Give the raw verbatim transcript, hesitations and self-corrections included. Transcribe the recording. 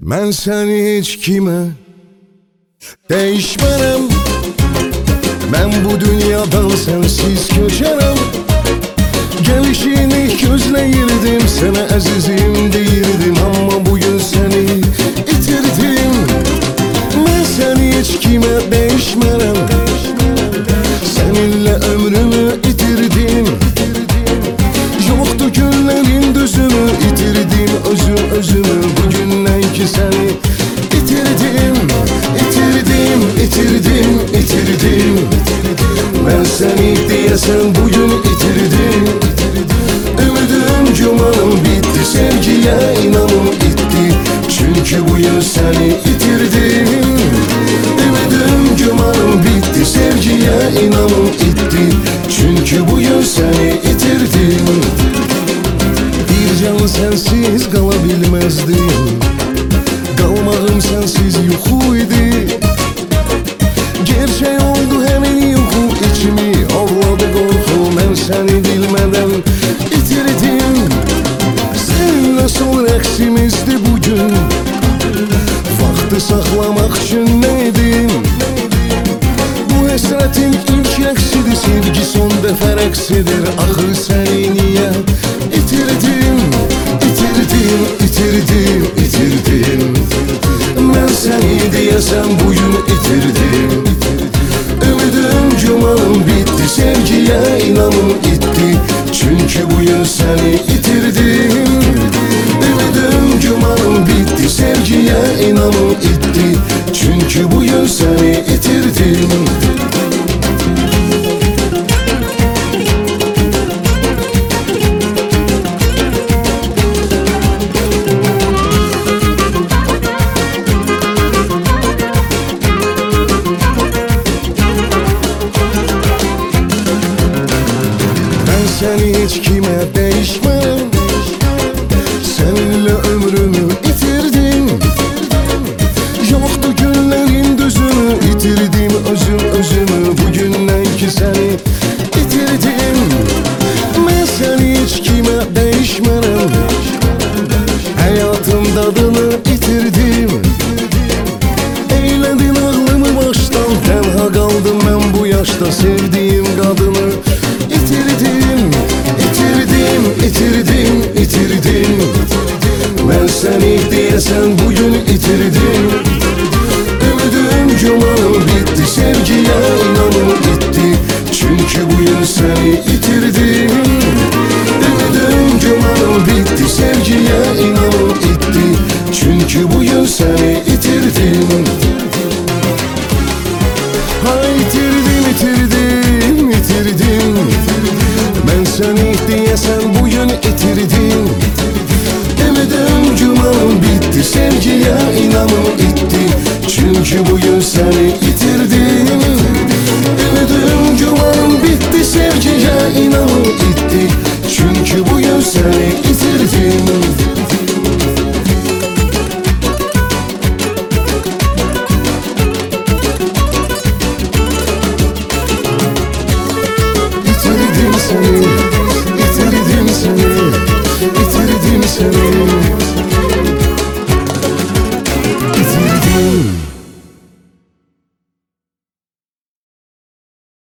Mən səni heç kimə değişmərəm. Mən bu dünyadan sənsiz köçərəm. Gəlişini gözləyirdim, sənə əzizim deyirdim, amma bugün səni itirdim. Mən səni heç kimə değişmərəm. Səninlə ömrümü itirdim. Yoktu günlərin düzünü, itirdim özüm özümü. Bugündən ki səni itirdim, itirdim, itirdim, itirdim. Mən səni deyəsən bugün itirdim. Ümidim, gümanım bitti, sevgiyə inanım itdi. Çünkü bu yıl səni itirdim. Ümidim, gümanım bitti, sevgiyə inanım itdi. Çünkü bu yıl səni itirdim. Bir can sensiz qala bilməzdim. Qalmağım sensiz yuxu idi. Gerçək oldu həmin yuxu, içimi ovladı qorxu. Mən səni bilmədən itirdim. Səninlə son rəqsimizdi bugün. Vaxtı saxlamaq üçün nə edim? Bu həsrətin ilk rəqsidir, sevgi son dəfə rəqsidir. Axır səni niyə itirdim, itirdim, itirdim, itirdim. Mən səni deyəsən bugün itirdim. Ümidim, gümanım bitti, sevgiyə inanım itdi. Çünkü bu yıl səni itirdim. Ümidim, gümanım bitti, sevgiyə inanım itdi. Çünkü bu yıl səni itirdim. Səni heç kimə değişmərəm. Səninlə ömrümü itirdim. Yoktu günlərin düzünü, itirdim özüm özümü. Bugündən ki səni itirdim. Mən səni heç kimə değişmərəm. Həyatım dadını itirdim. Eylədin ağlımı başdan, tənha qaldım mən bu yaşda. Sevdiğim qadını itirdim, itirdim, itirdim, itirdim. Mən səni deyəsən bugün itirdim. Ümidim, gümanım bitti, sevgiyə inanım itdi. Çünkü bu yıl səni itirdim. Ümidim, gümanım bitti, sevgiyə inanım itdi. Çünkü bu yıl səni itirdim. Ha itirdim, itirdim, itirdim. Ben seni deyəsən bugün itirdim. Ümidim, gümanım bitti, sevgiyə inanım